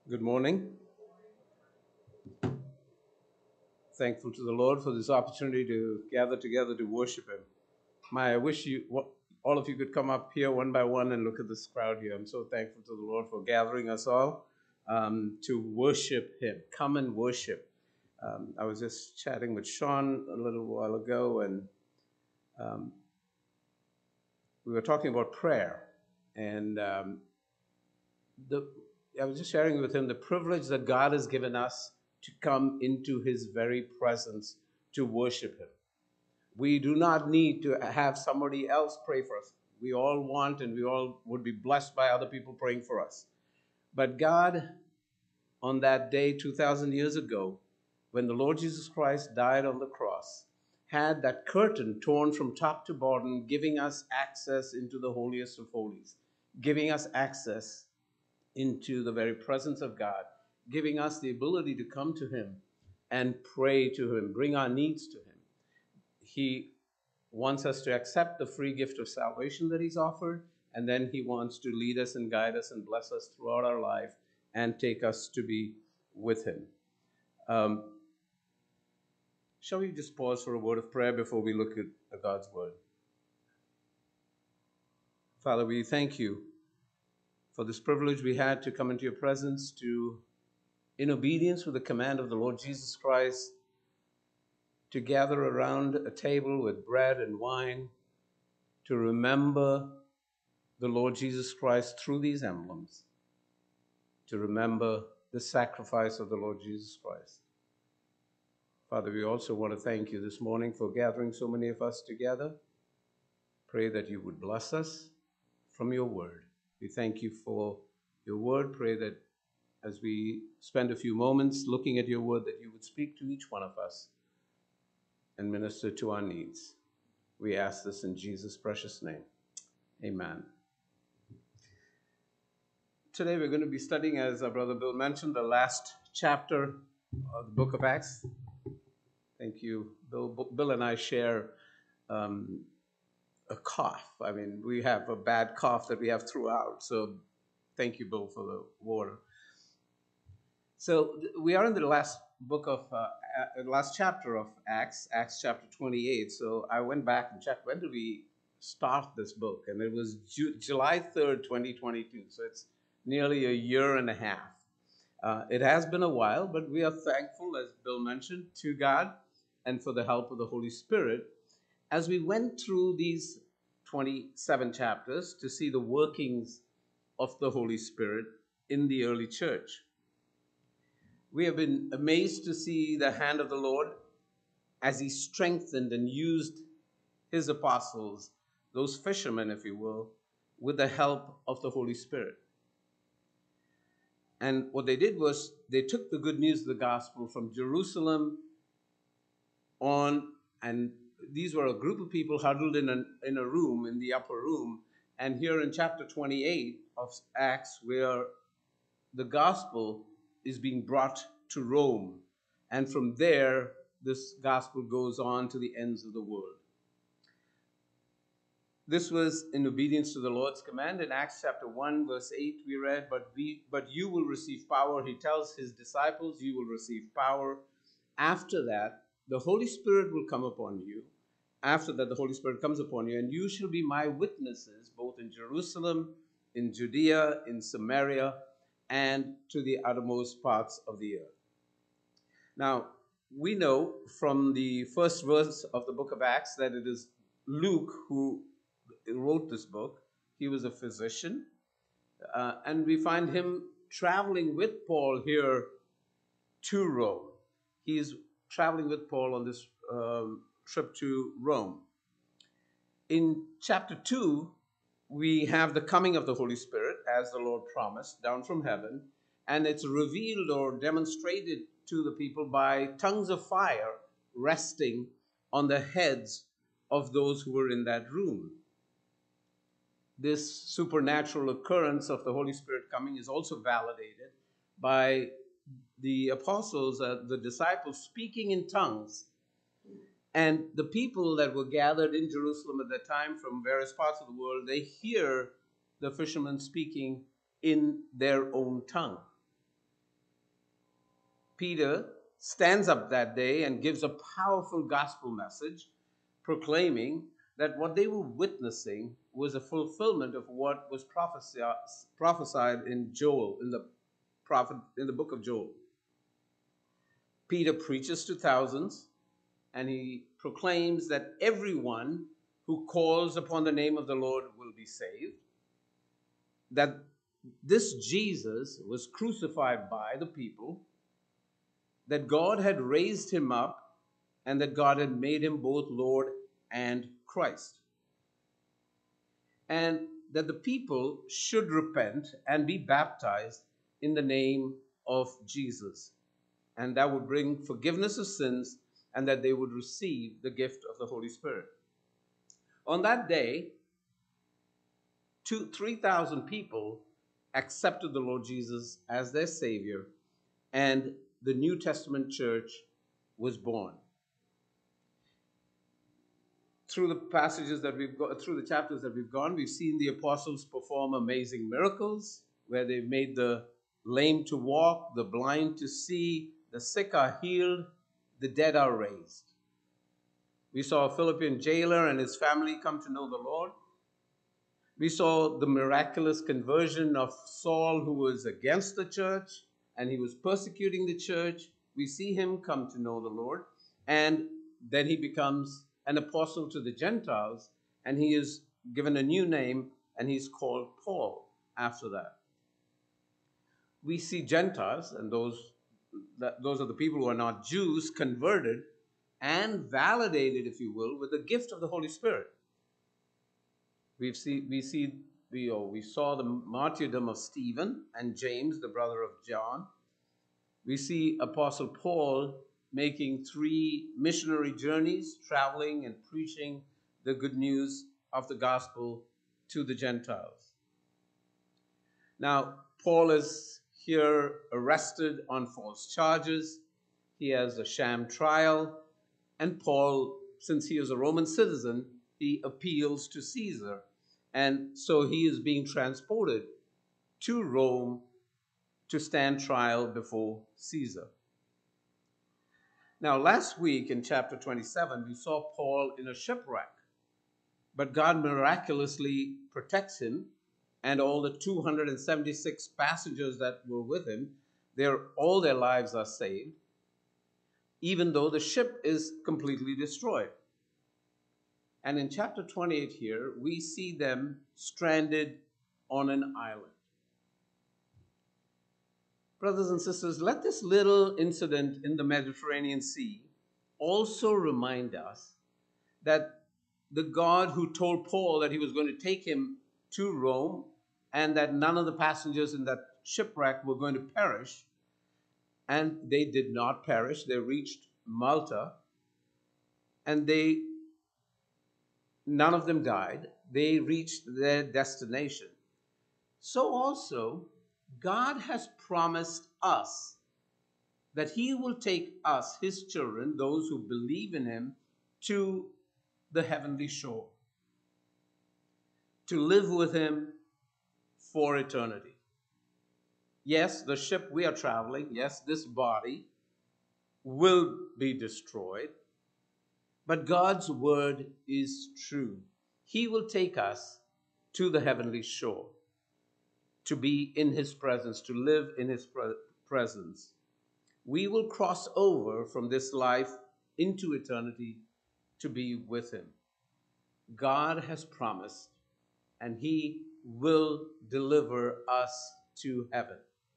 Good morning. Thankful to the Lord for this opportunity to gather together to worship Him. I wish all of you could come up here one by one and look at this crowd here. I'm so thankful to the Lord for gathering us all to worship Him. Come and worship. I was just chatting with Sean a little while ago, and um, we were talking about prayer. And I was just sharing with him the privilege that God has given us to come into His very presence to worship Him. We do not need to have somebody else pray for us. We all want and we all would be blessed by other people praying for us. But God, on that day 2,000 years ago, when the Lord Jesus Christ died on the cross, had that curtain torn from top to bottom, giving us access into the holiest of holies, giving us access into the very presence of God, giving us the ability to come to Him and pray to Him, bring our needs to Him. He wants us to accept the free gift of salvation that He's offered, and then He wants to lead us and guide us and bless us throughout our life and take us to be with Him. Shall we just pause for a word of prayer before we look at God's Word? Father, we thank You for this privilege we had to come into Your presence in obedience with the command of the Lord Jesus Christ, to gather around a table with bread and wine, to remember the Lord Jesus Christ through these emblems, to remember the sacrifice of the Lord Jesus Christ. Father, we also want to thank You this morning for gathering so many of us together. Pray that You would bless us from Your word. We thank You for Your word. Pray that as we spend a few moments looking at Your word, that You would speak to each one of us and minister to our needs. We ask this in Jesus' precious name. Amen. Today we're going to be studying, as our brother Bill mentioned, the last chapter of the book of Acts. Thank you, Bill. Bill and I share a cough. I mean, we have a bad cough that we have throughout. So thank you, Bill, for the water. So we are in the last last chapter of Acts, Acts chapter 28. So I went back and checked, when did we start this book? And it was July 3rd, 2022. So it's nearly a year and a half. It has been a while, but we are thankful, as Bill mentioned, to God and for the help of the Holy Spirit as we went through these 27 chapters to see the workings of the Holy Spirit in the early church. We have been amazed to see the hand of the Lord as He strengthened and used His apostles, those fishermen, if you will, with the help of the Holy Spirit. And what they did was they took the good news of the gospel from Jerusalem on, and these were a group of people huddled in a room, in the upper room. And here in chapter 28 of Acts, where the gospel is being brought to Rome. And from there, this gospel goes on to the ends of the world. This was in obedience to the Lord's command. In Acts chapter 1, verse 8, we read, but you will receive power. He tells His disciples, you will receive power. After that, the Holy Spirit will come upon you. After that, the Holy Spirit comes upon you, and you shall be my witnesses, both in Jerusalem, in Judea, in Samaria, and to the uttermost parts of the earth. Now, we know from the first verse of the book of Acts that it is Luke who wrote this book. He was a physician, and we find him traveling with Paul here to Rome. He is traveling with Paul on this trip to Rome. In chapter 2, we have the coming of the Holy Spirit, as the Lord promised, down from heaven, and it's revealed or demonstrated to the people by tongues of fire resting on the heads of those who were in that room. This supernatural occurrence of the Holy Spirit coming is also validated by the apostles, the disciples speaking in tongues. And the people that were gathered in Jerusalem at that time from various parts of the world, they hear the fishermen speaking in their own tongue. Peter stands up that day and gives a powerful gospel message, proclaiming that what they were witnessing was a fulfillment of what was prophesied in Joel, in the book of Joel. Peter preaches to thousands, and he proclaims that everyone who calls upon the name of the Lord will be saved, that this Jesus was crucified by the people, that God had raised him up, and that God had made him both Lord and Christ. And that the people should repent and be baptized in the name of Jesus. And that would bring forgiveness of sins, and that they would receive the gift of the Holy Spirit. On that day, 3,000 people accepted the Lord Jesus as their Savior, and the New Testament church was born. Through the passages that we've got, through the chapters that we've gone, we've seen the apostles perform amazing miracles where they've made the lame to walk, the blind to see, the sick are healed, the dead are raised. We saw a Philippian jailer and his family come to know the Lord. We saw the miraculous conversion of Saul, who was against the church and he was persecuting the church. We see him come to know the Lord, and then he becomes an apostle to the Gentiles, and he is given a new name, and he's called Paul after that. We see Gentiles, and those are the people who are not Jews, converted and validated, if you will, with the gift of the Holy Spirit. We saw the martyrdom of Stephen and James, the brother of John. We see Apostle Paul making 3 missionary journeys, traveling and preaching the good news of the gospel to the Gentiles. Now, Paul is here arrested on false charges. He has a sham trial, and Paul, since he is a Roman citizen, he appeals to Caesar, and so he is being transported to Rome to stand trial before Caesar. Now, last week in chapter 27, we saw Paul in a shipwreck, but God miraculously protects him, and all the 276 passengers that were with him, all their lives are saved, even though the ship is completely destroyed. And in chapter 28 here, we see them stranded on an island. Brothers and sisters, let this little incident in the Mediterranean Sea also remind us that the God who told Paul that he was going to take him to Rome and that none of the passengers in that shipwreck were going to perish, and they did not perish. They reached Malta, and none of them died. They reached their destination. So also, God has promised us that he will take us, his children, those who believe in him, to the heavenly shore, to live with him for eternity. Yes, the ship we are traveling, yes, this body will be destroyed, but God's word is true. He will take us to the heavenly shore, to be in his presence, to live in his presence. We will cross over from this life into eternity to be with him. God has promised, and he will deliver us to heaven.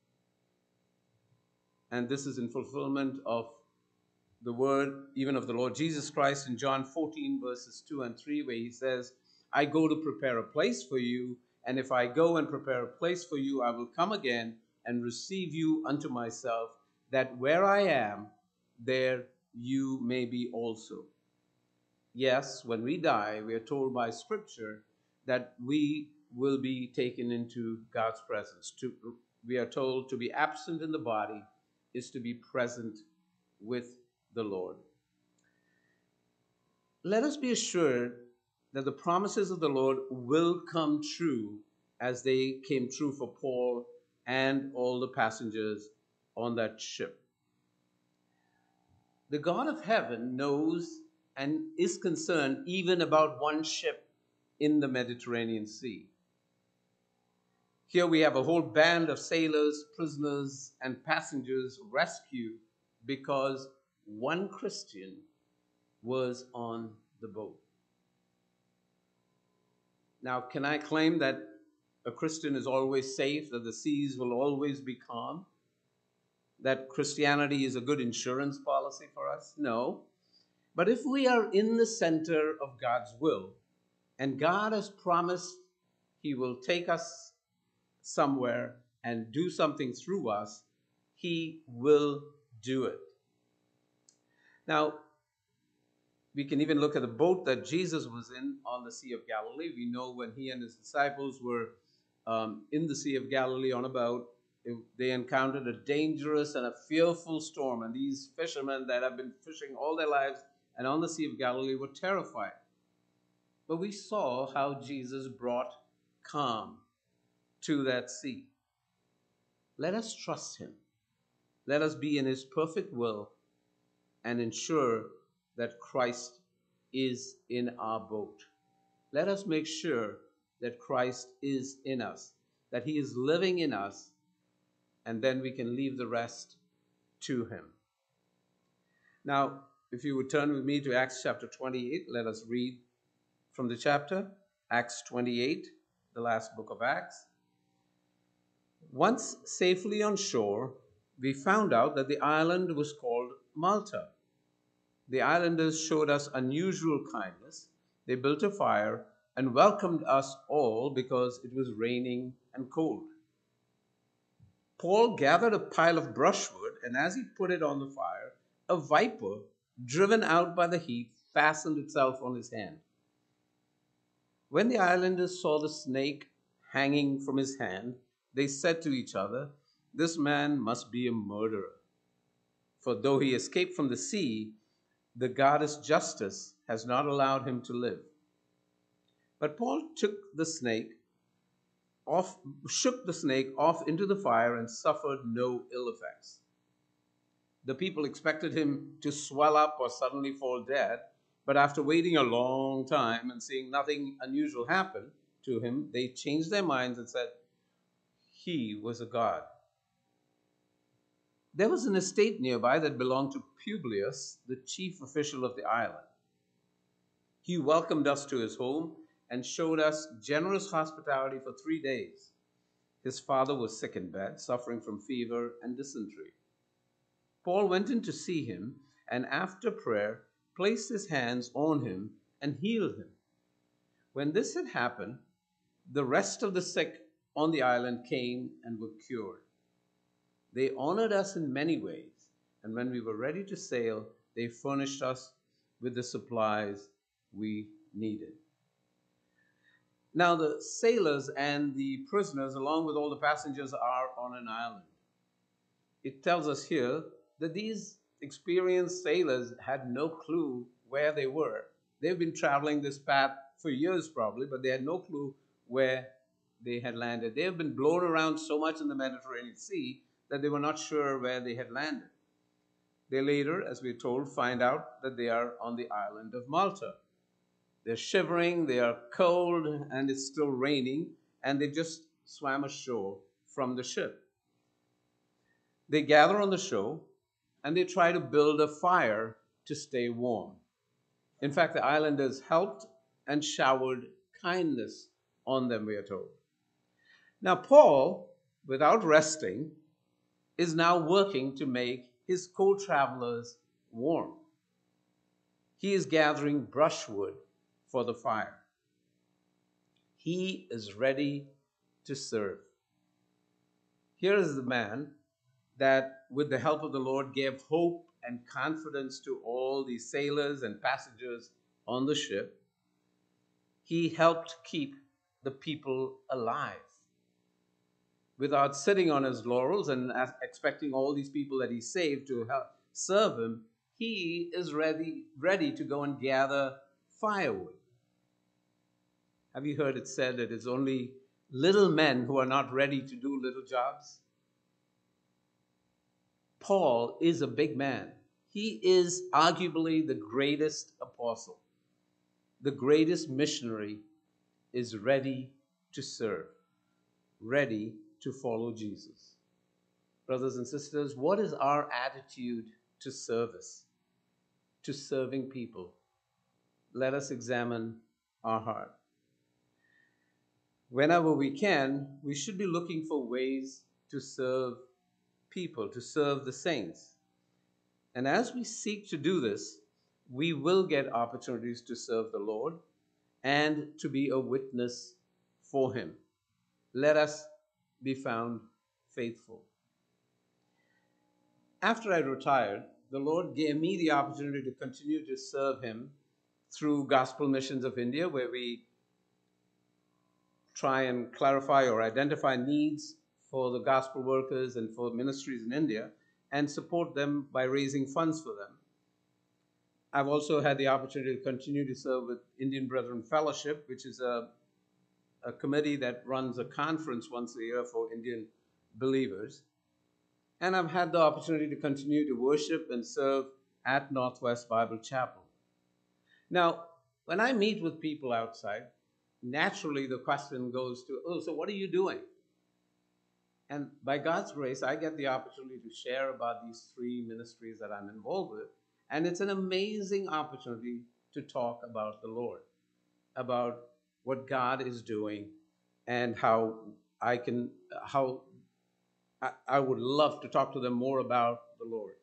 And this is in fulfillment of the word, even of the Lord Jesus Christ in John 14, verses 2 and 3, where he says, I go to prepare a place for you, and if I go and prepare a place for you, I will come again and receive you unto myself, that where I am, there you may be also. Yes, when we die, we are told by Scripture that we will be taken into God's presence. We are told to be absent in the body is to be present with the Lord. Let us be assured that the promises of the Lord will come true as they came true for Paul and all the passengers on that ship. The God of heaven knows and is concerned even about one ship in the Mediterranean Sea. Here we have a whole band of sailors, prisoners, and passengers rescued because one Christian was on the boat. Now, can I claim that a Christian is always safe, that the seas will always be calm? That Christianity is a good insurance policy for us? No. But if we are in the center of God's will, and God has promised He will take us somewhere and do something through us, He will do it. Now, we can even look at the boat that Jesus was in on the Sea of Galilee. We know when He and His disciples were in the Sea of Galilee on a boat, they encountered a dangerous and a fearful storm. And these fishermen that have been fishing all their lives and on the Sea of Galilee were terrified. But we saw how Jesus brought calm to that sea. Let us trust Him. Let us be in His perfect will and ensure that Christ is in our boat. Let us make sure that Christ is in us, that He is living in us, and then we can leave the rest to Him. Now, if you would turn with me to Acts chapter 28, let us read from the chapter, Acts 28, the last book of Acts. Once safely on shore, we found out that the island was called Malta. The islanders showed us unusual kindness. They built a fire and welcomed us all because it was raining and cold. Paul gathered a pile of brushwood, and as he put it on the fire, a viper, driven out by the heat, fastened itself on his hand. When the islanders saw the snake hanging from his hand, they said to each other, "This man must be a murderer. For though he escaped from the sea, the goddess Justice has not allowed him to live." But Paul shook the snake off into the fire and suffered no ill effects. The people expected him to swell up or suddenly fall dead, but after waiting a long time and seeing nothing unusual happen to him, they changed their minds and said he was a god. There was an estate nearby that belonged to Publius, the chief official of the island. He welcomed us to his home and showed us generous hospitality for 3 days. His father was sick in bed, suffering from fever and dysentery. Paul went in to see him, and after prayer, placed his hands on him and healed him. When this had happened, the rest of the sick on the island came and were cured. They honored us in many ways, and when we were ready to sail, they furnished us with the supplies we needed. Now, the sailors and the prisoners, along with all the passengers, are on an island. It tells us here that these experienced sailors had no clue where they were. They've been traveling this path for years probably, but they had no clue where they had landed. They have been blown around so much in the Mediterranean Sea that they were not sure where they had landed. They later, as we're told, find out that they are on the island of Malta. They're shivering, they are cold, and it's still raining, and they just swam ashore from the ship. They gather on the shore, and they try to build a fire to stay warm. In fact, the islanders helped and showered kindness on them, we are told. Now, Paul, without resting, is now working to make his co-travelers warm. He is gathering brushwood for the fire. He is ready to serve. Here is the man that, with the help of the Lord, gave hope and confidence to all the sailors and passengers on the ship. He helped keep the people alive. Without sitting on his laurels and expecting all these people that he saved to help serve him, he is ready to go and gather firewood. Have you heard it said that it's only little men who are not ready to do little jobs? Paul is a big man. He is arguably the greatest apostle, the greatest missionary, is ready to serve, ready to follow Jesus. Brothers and sisters, what is our attitude to service, to serving people? Let us examine our heart. Whenever we can, we should be looking for ways to serve people, to serve the saints. And as we seek to do this, we will get opportunities to serve the Lord and to be a witness for Him. Let us be found faithful. After I retired, the Lord gave me the opportunity to continue to serve Him through Gospel Missions of India, where we try and clarify or identify needs for the gospel workers and for ministries in India and support them by raising funds for them. I've also had the opportunity to continue to serve with Indian Brethren Fellowship, which is a committee that runs a conference once a year for Indian believers. And I've had the opportunity to continue to worship and serve at Northwest Bible Chapel. Now, when I meet with people outside, naturally the question goes to, oh, so what are you doing? And by God's grace, I get the opportunity to share about these three ministries that I'm involved with. And it's an amazing opportunity to talk about the Lord, about what God is doing, and how I would love to talk to them more about the Lord.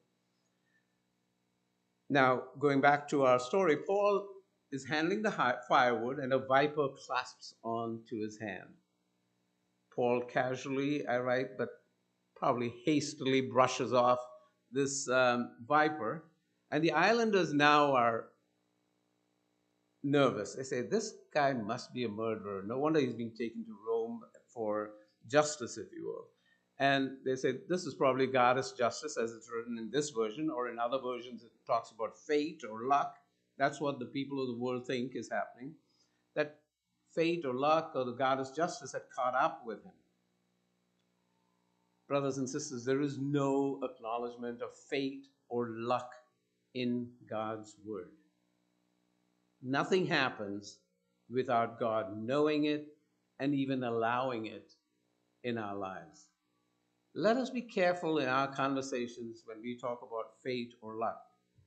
Now, going back to our story, Paul is handling the firewood, and a viper clasps onto his hand. Paul casually, I write, but probably hastily brushes off this viper, and the islanders now are nervous. They say, this guy must be a murderer. No wonder he's being taken to Rome for justice, if you will. And they say, this is probably goddess justice, as it's written in this version, or in other versions it talks about fate or luck. That's what the people of the world think is happening, that fate or luck or the goddess justice had caught up with him. Brothers and sisters, there is no acknowledgement of fate or luck in God's word. Nothing happens without God knowing it and even allowing it in our lives. Let us be careful in our conversations when we talk about fate or luck.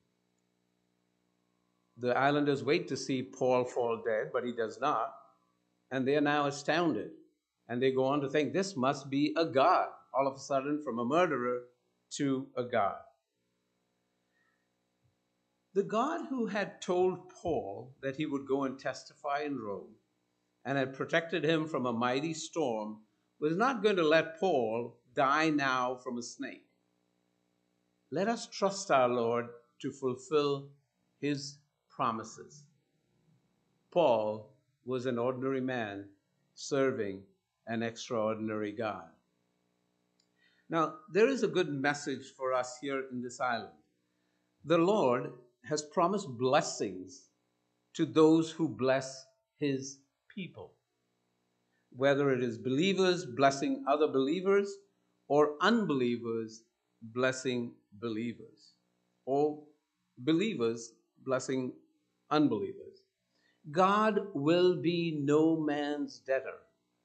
The islanders wait to see Paul fall dead, but he does not, and they are now astounded. And they go on to think, this must be a god, all of a sudden from a murderer to a god. The God who had told Paul that he would go and testify in Rome and had protected him from a mighty storm was not going to let Paul die now from a snake. Let us trust our Lord to fulfill his promises. Paul was an ordinary man serving an extraordinary God. Now, there is a good message for us here in this island. The Lord has promised blessings to those who bless his people, whether it is believers blessing other believers or unbelievers blessing believers, or believers blessing unbelievers. God will be no man's debtor.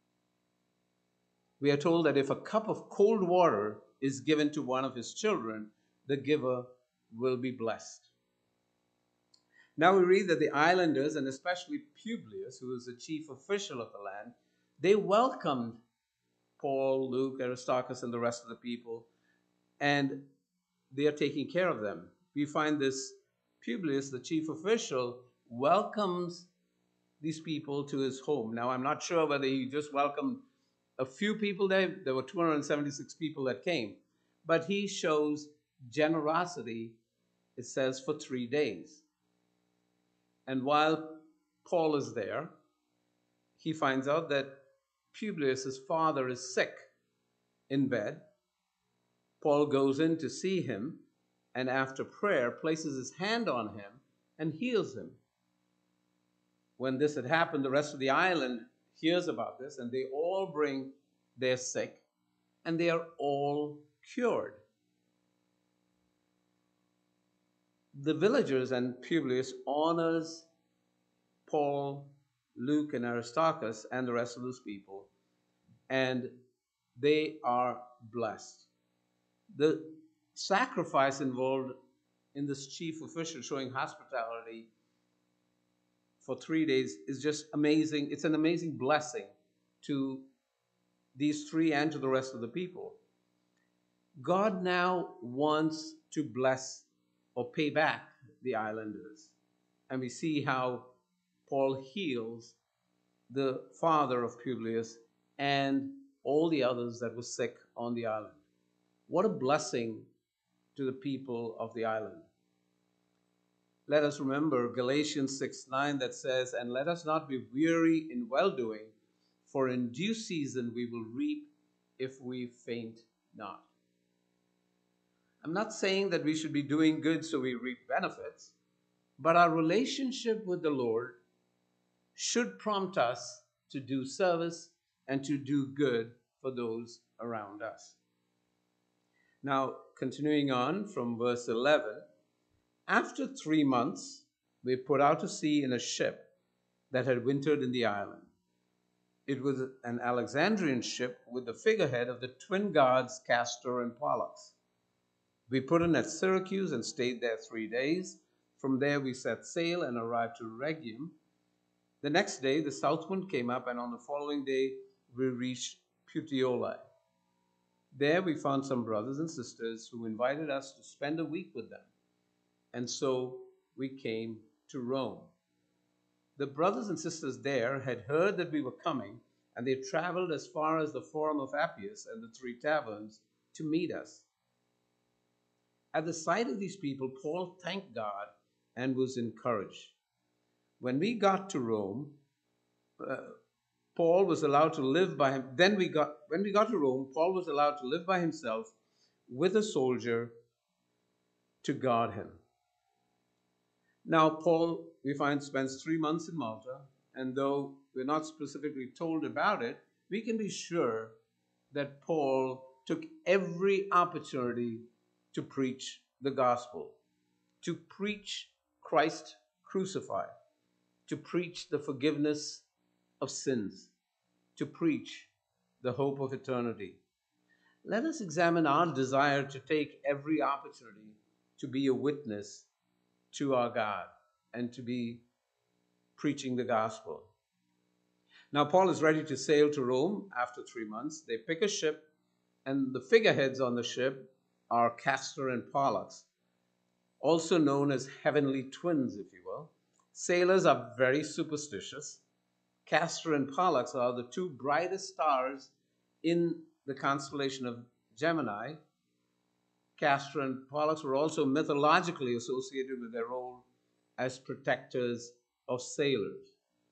We are told that if a cup of cold water is given to one of his children, the giver will be blessed. Now we read that the islanders, and especially Publius, who was the chief official of the land, they welcomed Paul, Luke, Aristarchus, and the rest of the people, and they are taking care of them. We find this Publius, the chief official, welcomes these people to his home. Now, I'm not sure whether he just welcomed a few people there. There were 276 people that came. But he shows generosity, it says, for 3 days. And while Paul is there, he finds out that Publius' father is sick in bed. Paul goes in to see him, and after prayer, places his hand on him and heals him. When this had happened, the rest of the island hears about this, and they all bring their sick, and they are all cured. The villagers and Publius honors Paul, Luke, and Aristarchus and the rest of those people, and they are blessed. The sacrifice involved in this chief official showing hospitality for 3 days is just amazing. It's an amazing blessing to these three and to the rest of the people. God now wants to bless or pay back the islanders. And we see how Paul heals the father of Publius and all the others that were sick on the island. What a blessing to the people of the island. Let us remember Galatians 6:9 that says, "And let us not be weary in well-doing, for in due season we will reap if we faint not." I'm not saying that we should be doing good so we reap benefits, but our relationship with the Lord should prompt us to do service and to do good for those around us. Now, continuing on from verse 11, after 3 months, they put out to sea in a ship that had wintered in the island. It was an Alexandrian ship with the figurehead of the twin gods Castor and Pollux. We put in at Syracuse and stayed there 3 days. From there we set sail and arrived to Rhegium. The next day the south wind came up, and on the following day we reached Puteoli. There we found some brothers and sisters who invited us to spend a week with them. And so we came to Rome. The brothers and sisters there had heard that we were coming, and they traveled as far as the Forum of Appius and the Three Taverns to meet us. At the sight of these people, Paul thanked God and was encouraged. When we got to Rome, Paul was allowed to live by him. When we got to Rome, Paul was allowed to live by himself with a soldier to guard him. Now, Paul, we find, spends 3 months in Malta, and though we're not specifically told about it, we can be sure that Paul took every opportunity to preach the gospel, to preach Christ crucified, to preach the forgiveness of sins, to preach the hope of eternity. Let us examine our desire to take every opportunity to be a witness to our God and to be preaching the gospel. Now, Paul is ready to sail to Rome after 3 months. They pick a ship, and the figureheads on the ship are Castor and Pollux, also known as heavenly twins, if you will. Sailors are very superstitious. Castor and Pollux are the two brightest stars in the constellation of Gemini. Castor and Pollux were also mythologically associated with their role as protectors of sailors.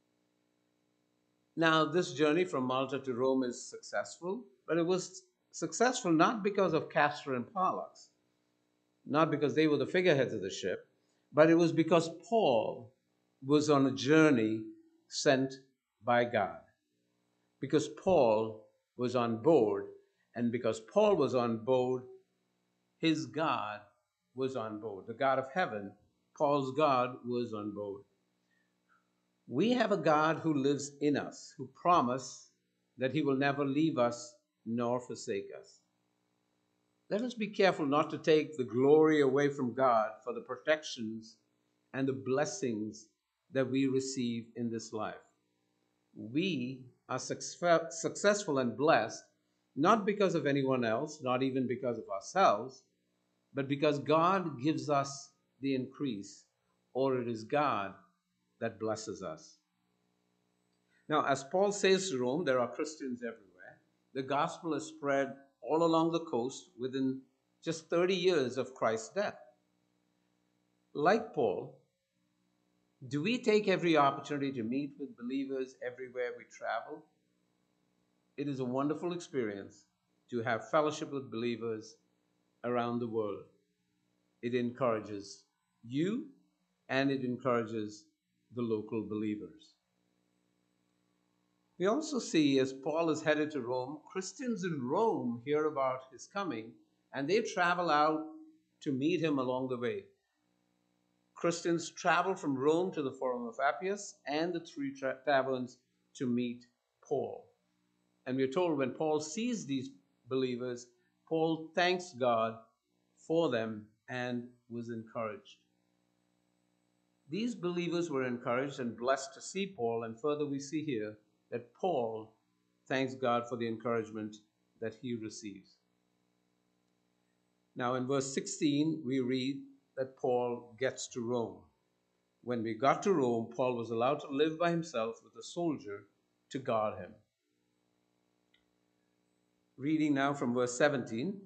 Now, this journey from Malta to Rome is successful, but it was successful not because of Castor and Pollux, not because they were the figureheads of the ship, but it was because Paul was on a journey sent by God. Because Paul was on board, and because Paul was on board, his God was on board. The God of heaven, Paul's God, was on board. We have a God who lives in us, who promised that he will never leave us nor forsake us. Let us be careful not to take the glory away from God for the protections and the blessings that we receive in this life. We are successful and blessed not because of anyone else, not even because of ourselves, but because God gives us the increase, or it is God that blesses us. Now, as Paul says to Rome, there are Christians everywhere. The gospel is spread all along the coast within just 30 years of Christ's death. Like Paul, do we take every opportunity to meet with believers everywhere we travel? It is a wonderful experience to have fellowship with believers around the world. It encourages you and it encourages the local believers. We also see, as Paul is headed to Rome, Christians in Rome hear about his coming and they travel out to meet him along the way. Christians traveled from Rome to the Forum of Appius and the three taverns to meet Paul. And we're told when Paul sees these believers, Paul thanks God for them and was encouraged. These believers were encouraged and blessed to see Paul, and further we see here that Paul thanks God for the encouragement that he receives. Now in verse 16, we read that Paul gets to Rome. When we got to Rome, Paul was allowed to live by himself with a soldier to guard him. Reading now from verse 17,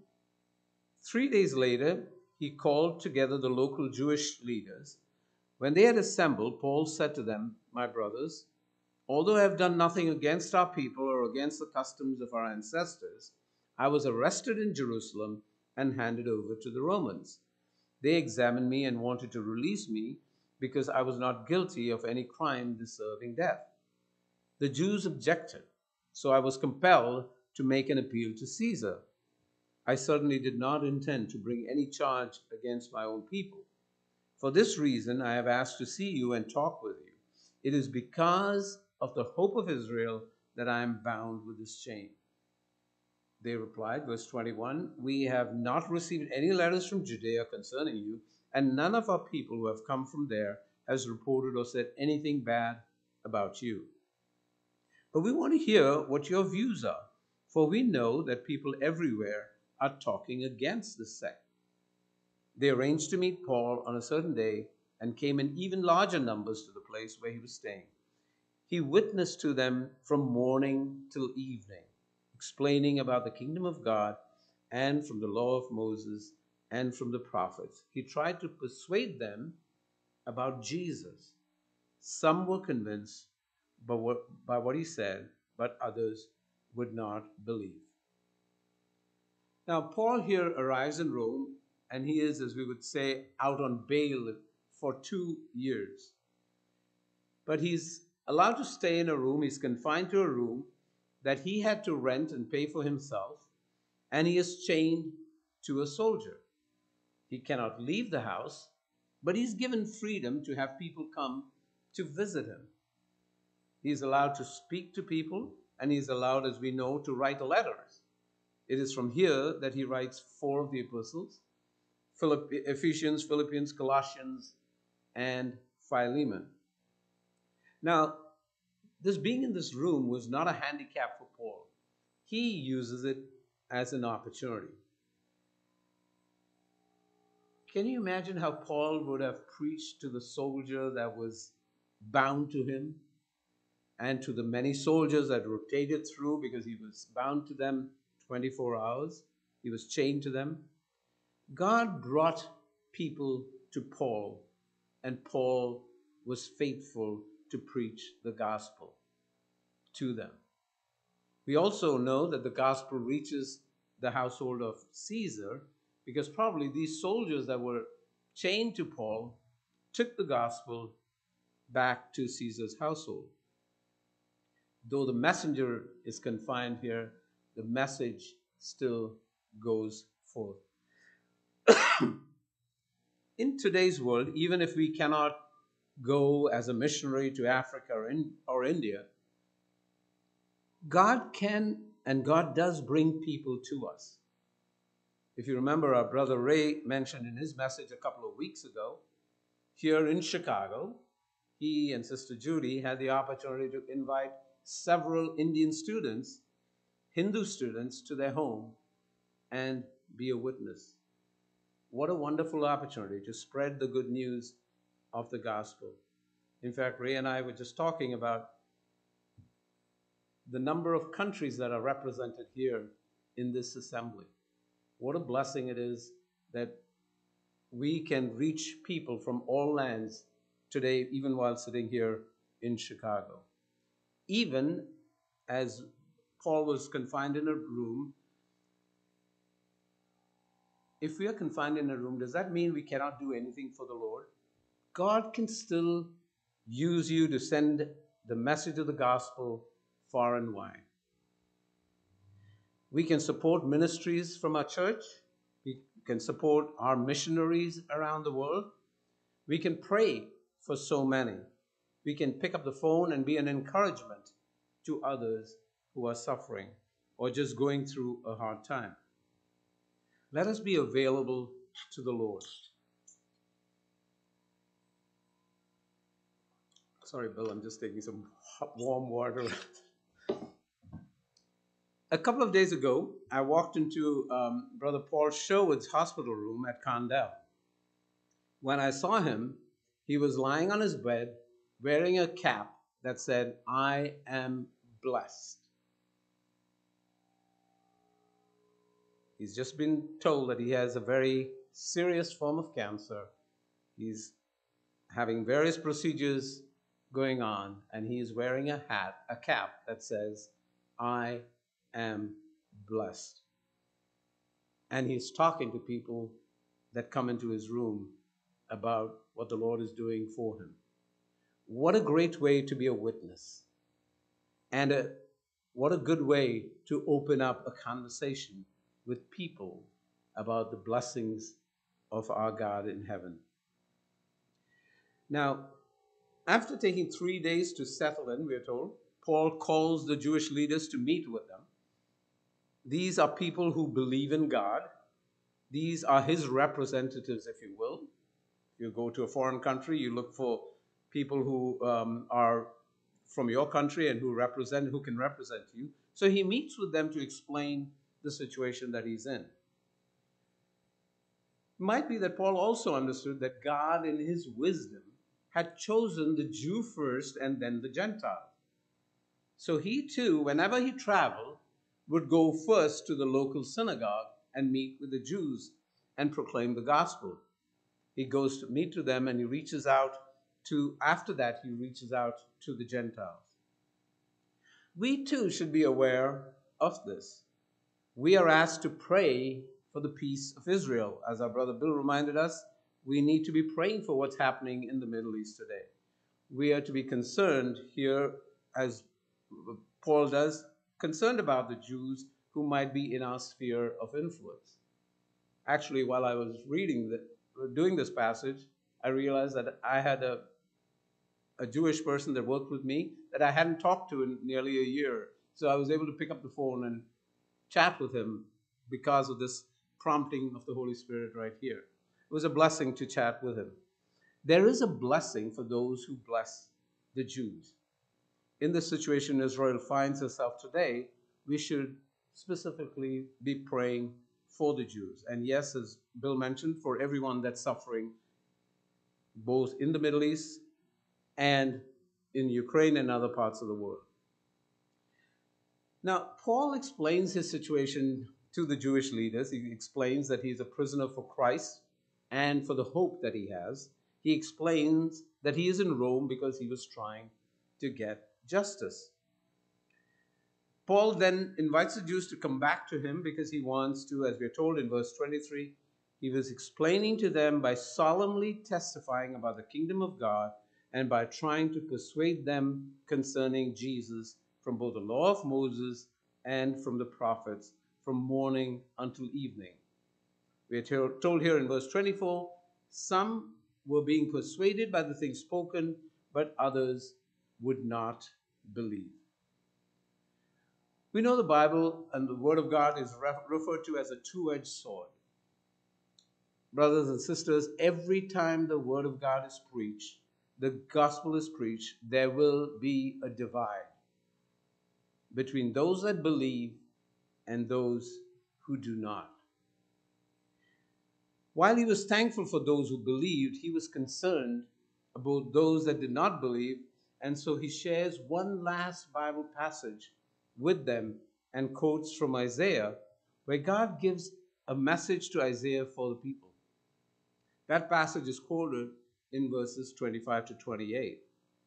3 days later, he called together the local Jewish leaders. When they had assembled, Paul said to them, "My brothers, although I have done nothing against our people or against the customs of our ancestors, I was arrested in Jerusalem and handed over to the Romans. They examined me and wanted to release me because I was not guilty of any crime deserving death. The Jews objected, so I was compelled to make an appeal to Caesar. I certainly did not intend to bring any charge against my own people. For this reason, I have asked to see you and talk with you. It is because of the hope of Israel that I am bound with this chain." They replied, verse 21, "We have not received any letters from Judea concerning you, and none of our people who have come from there has reported or said anything bad about you. But we want to hear what your views are, for we know that people everywhere are talking against this sect." They arranged to meet Paul on a certain day and came in even larger numbers to the place where he was staying. He witnessed to them from morning till evening, explaining about the kingdom of God and from the law of Moses and from the prophets. He tried to persuade them about Jesus. Some were convinced by what he said, but others would not believe. Now, Paul here arrives in Rome, and he is, as we would say, out on bail for 2 years. But he's allowed to stay in a room. He's confined to a room that he had to rent and pay for himself, and he is chained to a soldier. He cannot leave the house, but he's given freedom to have people come to visit him. He's allowed to speak to people, and he's allowed, as we know, to write letters. It is from here that he writes 4 of the epistles: Ephesians, Philippians, Colossians, and Philemon. Now, this being in this room was not a handicap for Paul. He uses it as an opportunity. Can you imagine how Paul would have preached to the soldier that was bound to him and to the many soldiers that rotated through, because he was bound to them 24 hours? He was chained to them. God brought people to Paul, and Paul was faithful to preach the gospel to them. We also know that the gospel reaches the household of Caesar, because probably these soldiers that were chained to Paul took the gospel back to Caesar's household. Though the messenger is confined here, the message still goes forth. In today's world, even if we cannot go as a missionary to Africa or India, God can and God does bring people to us. If you remember, our brother Ray mentioned in his message a couple of weeks ago, here in Chicago, he and Sister Judy had the opportunity to invite several Indian students, Hindu students, to their home and be a witness. What a wonderful opportunity to spread the good news of the gospel. In fact, Ray and I were just talking about the number of countries that are represented here in this assembly. What a blessing it is that we can reach people from all lands today, even while sitting here in Chicago. Even as Paul was confined in a room, if we are confined in a room, does that mean we cannot do anything for the Lord? God can still use you to send the message of the gospel far and wide. We can support ministries from our church. We can support our missionaries around the world. We can pray for so many. We can pick up the phone and be an encouragement to others who are suffering or just going through a hard time. Let us be available to the Lord. Sorry, Bill, I'm just taking some warm water. A couple of days ago, I walked into Brother Paul Sherwood's hospital room at Condell. When I saw him, he was lying on his bed wearing a cap that said, "I am blessed." He's just been told that he has a very serious form of cancer. He's having various procedures going on, and he is wearing a cap that says, "I am blessed." And he's talking to people that come into his room about what the Lord is doing for him. What a great way to be a witness. And what a good way to open up a conversation with people about the blessings of our God in heaven. Now, after taking 3 days to settle in, we are told, Paul calls the Jewish leaders to meet with them. These are people who believe in God. These are his representatives, if you will. If you go to a foreign country, you look for people who are from your country and who can represent you. So he meets with them to explain the situation that he's in. It might be that Paul also understood that God, in his wisdom, had chosen the Jew first and then the Gentile. So he too, whenever he traveled, would go first to the local synagogue and meet with the Jews and proclaim the gospel. He goes to meet to them, and after that, he reaches out to the Gentiles. We too should be aware of this. We are asked to pray for the peace of Israel. As our brother Bill reminded us, we need to be praying for what's happening in the Middle East today. We are to be concerned here, as Paul does, concerned about the Jews who might be in our sphere of influence. Actually, while I was doing this passage, I realized that I had a Jewish person that worked with me that I hadn't talked to in nearly a year. So I was able to pick up the phone and chat with him because of this prompting of the Holy Spirit right here. It was a blessing to chat with him. There is a blessing for those who bless the Jews. In the situation Israel finds herself today, we should specifically be praying for the Jews. And yes, as Bill mentioned, for everyone that's suffering both in the Middle East and in Ukraine and other parts of the world. Now, Paul explains his situation to the Jewish leaders. He explains that he's a prisoner for Christ and for the hope that he has. He explains that he is in Rome because he was trying to get justice. Paul then invites the Jews to come back to him because he wants to, as we are told in verse 23, he was explaining to them by solemnly testifying about the kingdom of God and by trying to persuade them concerning Jesus from both the law of Moses and from the prophets, from morning until evening. We are told here in verse 24, some were being persuaded by the things spoken, but others would not believe. We know the Bible and the Word of God is referred to as a two-edged sword. Brothers and sisters, every time the Word of God is preached, the gospel is preached, there will be a divide between those that believe and those who do not. While he was thankful for those who believed, he was concerned about those that did not believe, and so he shares one last Bible passage with them and quotes from Isaiah, where God gives a message to Isaiah for the people. That passage is quoted in verses 25 to 28.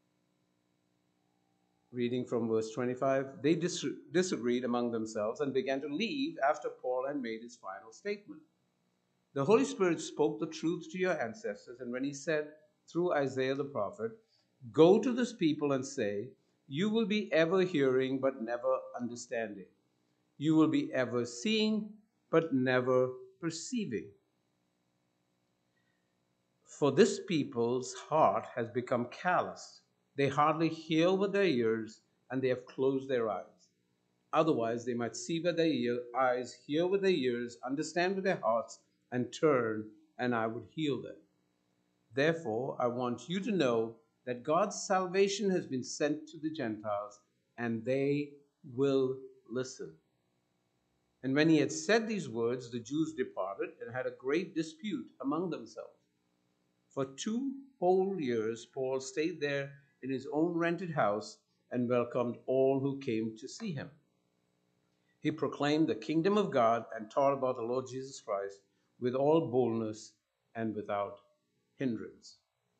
Reading from verse 25, they disagreed among themselves and began to leave after Paul had made his final statement. The Holy Spirit spoke the truth to your ancestors, and when he said through Isaiah the prophet, go to this people and say, you will be ever hearing but never understanding. You will be ever seeing but never perceiving. For this people's heart has become calloused. They hardly hear with their ears, and they have closed their eyes. Otherwise, they might see with their eyes, hear with their ears, understand with their hearts, and turn, and I would heal them. Therefore, I want you to know that God's salvation has been sent to the Gentiles, and they will listen. And when he had said these words, the Jews departed and had a great dispute among themselves. For 2 whole years, Paul stayed there in his own rented house and welcomed all who came to see him. He proclaimed the kingdom of God and taught about the Lord Jesus Christ with all boldness and without hindrance.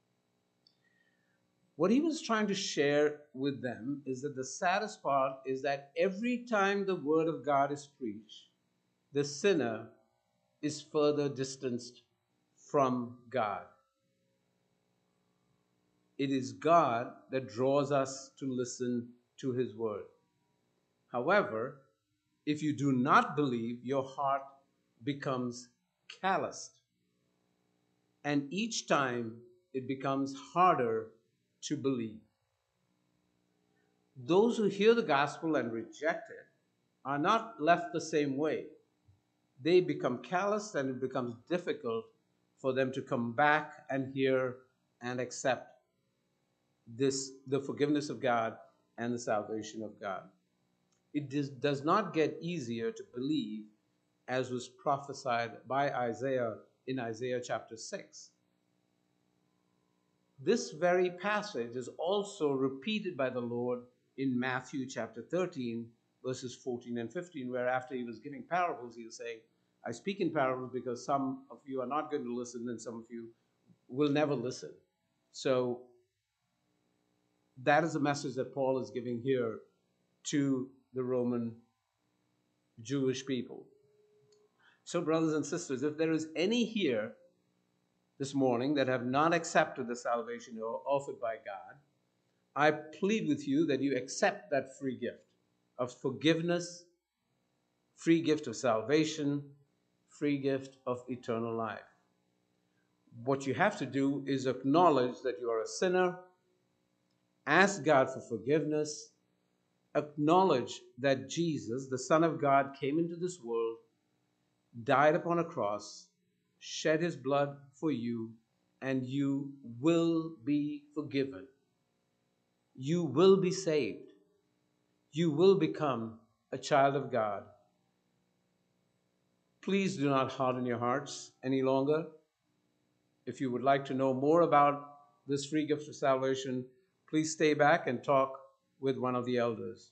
What he was trying to share with them is that the saddest part is that every time the word of God is preached, the sinner is further distanced from God. It is God that draws us to listen to his word. However, if you do not believe, your heart becomes calloused. And each time it becomes harder to believe. Those who hear the gospel and reject it are not left the same way. They become callous, and it becomes difficult for them to come back and hear and accept the forgiveness of God and the salvation of God. It does not get easier to believe, as was prophesied by Isaiah in Isaiah chapter 6. This very passage is also repeated by the Lord in Matthew chapter 13, verses 14 and 15, where after he was giving parables, he was saying, I speak in parables because some of you are not going to listen and some of you will never listen. So that is the message that Paul is giving here to the Roman Jewish people. So, brothers and sisters, if there is any here this morning that have not accepted the salvation offered by God, I plead with you that you accept that free gift of forgiveness, free gift of salvation, free gift of eternal life. What you have to do is acknowledge that you are a sinner, ask God for forgiveness, acknowledge that Jesus, the Son of God, came into this world, died upon a cross, shed his blood for you, and you will be forgiven. You will be saved. You will become a child of God. Please do not harden your hearts any longer. If you would like to know more about this free gift of salvation, please stay back and talk with one of the elders.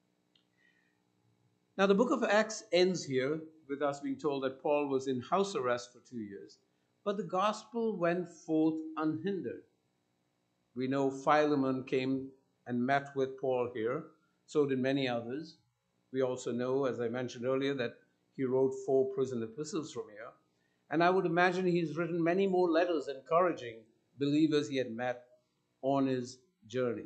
Now, the book of Acts ends here with us being told that Paul was in house arrest for 2 years, but the gospel went forth unhindered. We know Philemon came and met with Paul here, so did many others. We also know, as I mentioned earlier, that he wrote 4 prison epistles from here. And I would imagine he's written many more letters encouraging believers he had met on his journey.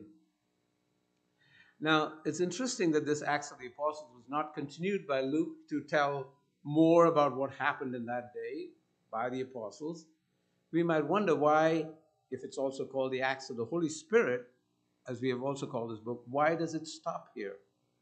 Now, it's interesting that this Acts of the Apostles was not continued by Luke to tell more about what happened in that day by the apostles. We might wonder why, if it's also called the Acts of the Holy Spirit, as we have also called this book, why does it stop here?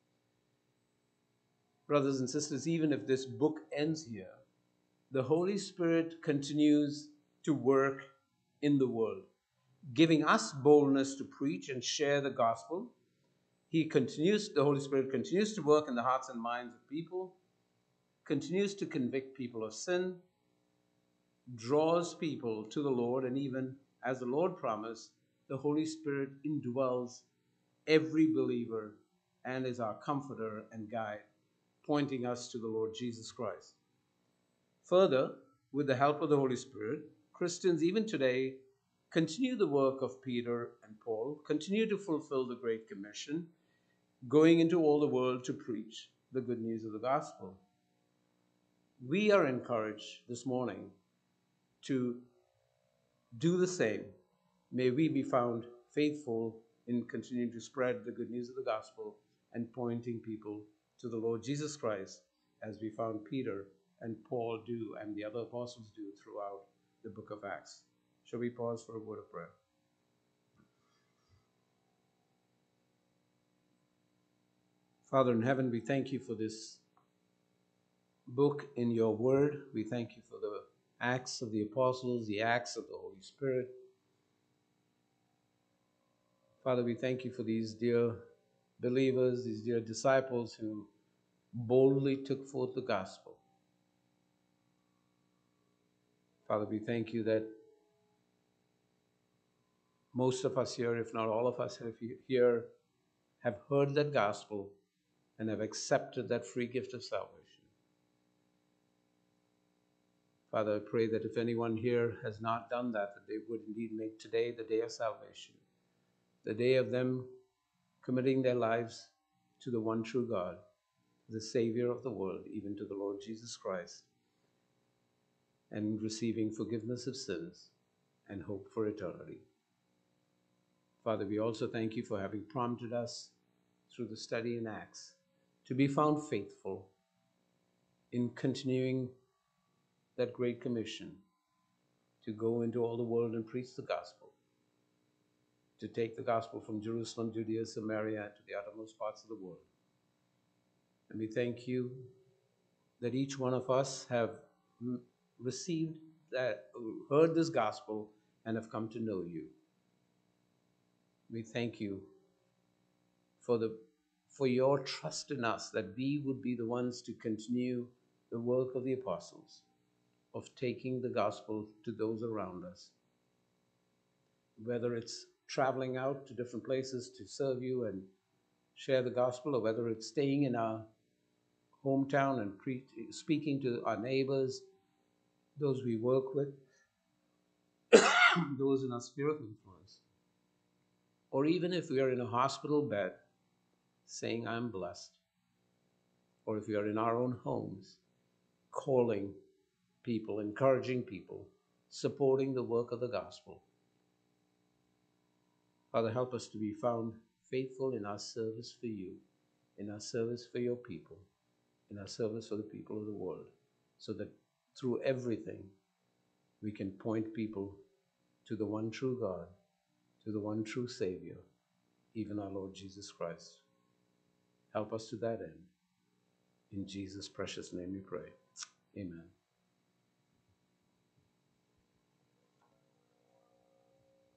Brothers and sisters, even if this book ends here, the Holy Spirit continues to work in the world, giving us boldness to preach and share the gospel. The Holy Spirit continues to work in the hearts and minds of people, continues to convict people of sin, draws people to the Lord, and even as the Lord promised, the Holy Spirit indwells every believer and is our comforter and guide, pointing us to the Lord Jesus Christ. Further, with the help of the Holy Spirit, Christians even today continue the work of Peter and Paul, continue to fulfill the Great Commission, going into all the world to preach the good news of the gospel. We are encouraged this morning to do the same. May we be found faithful in continuing to spread the good news of the gospel and pointing people to the Lord Jesus Christ, as we found Peter and Paul do and the other apostles do throughout the book of Acts. Shall we pause for a word of prayer? Father in heaven, we thank you for this book in your word. We thank you for the Acts of the Apostles, the Acts of the Holy Spirit. Father, we thank you for these dear believers, these dear disciples who boldly took forth the gospel. Father, we thank you that most of us here, if not all of us here, have heard that gospel and have accepted that free gift of salvation. Father, I pray that if anyone here has not done that, that they would indeed make today the day of salvation, the day of them committing their lives to the one true God, the Savior of the world, even to the Lord Jesus Christ, and receiving forgiveness of sins and hope for eternity. Father, we also thank you for having prompted us through the study in Acts to be found faithful in continuing that great commission to go into all the world and preach the gospel, to take the gospel from Jerusalem, Judea, Samaria, to the uttermost parts of the world. And we thank you that each one of us have received that, heard this gospel, and have come to know you. We thank you for your trust in us, that we would be the ones to continue the work of the apostles, of taking the gospel to those around us. Whether it's traveling out to different places to serve you and share the gospel, or whether it's staying in our hometown and speaking to our neighbors, those we work with, those in our sphere of influence, or even if we are in a hospital bed saying, I'm blessed, or if we are in our own homes calling people, encouraging people, supporting the work of the gospel. Father, help us to be found faithful in our service for you, in our service for your people, in our service for the people of the world, so that through everything we can point people to the one true God, to the one true Savior, even our Lord Jesus Christ. Help us to that end. In Jesus' precious name we pray. Amen.